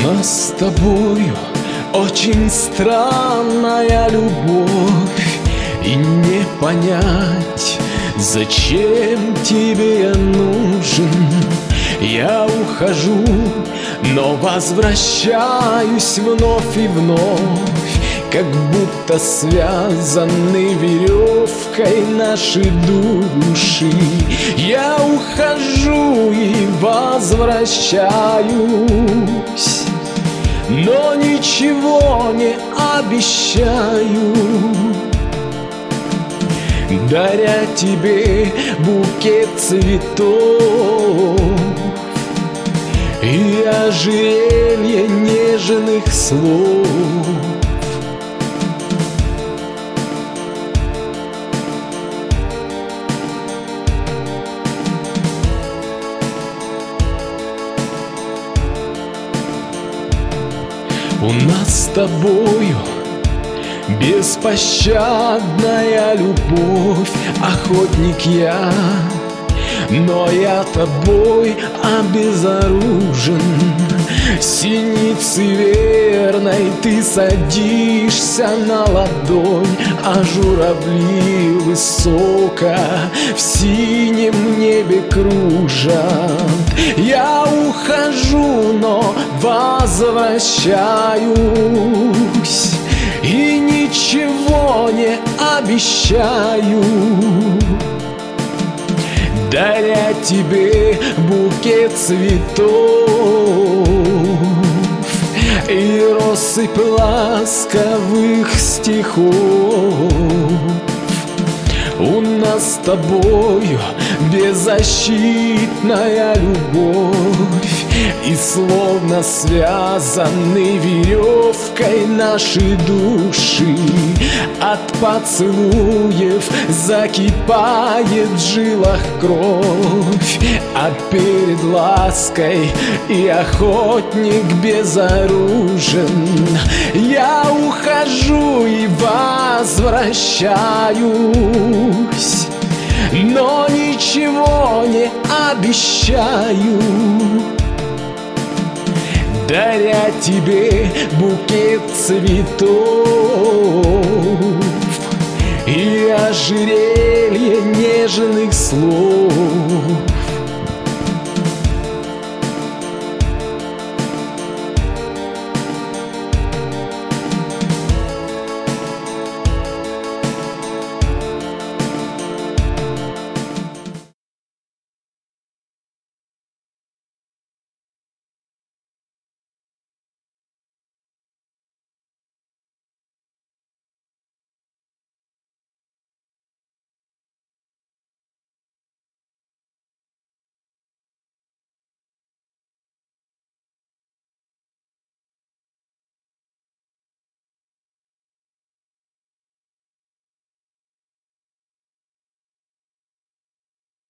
нас с тобою очень странная любовь, и не понять, зачем тебе я нужен. Я ухожу, но возвращаюсь вновь и вновь, как будто связаны веревкой наши души. Я ухожу и возвращаюсь, но ничего не обещаю, даря тебе букет цветов и ожерелье нежных слов. У нас с тобою беспощадная любовь, охотник я, но я тобой обезоружен. Синицы верной ты садишься на ладонь, а журавли высоко в синем небе кружат. Я ухожу, но возвращаюсь, и ничего не обещаю, даря тебе букет цветов и россыпь ласковых стихов. У нас с тобою беззащитная любовь, и словно связаны веревкой наши души. От поцелуев закипает в жилах кровь, а перед лаской и охотник безоружен. Я ухожу и возвращаюсь, но ничего не обещаю, даря тебе букет цветов и ожерелье нежных слов.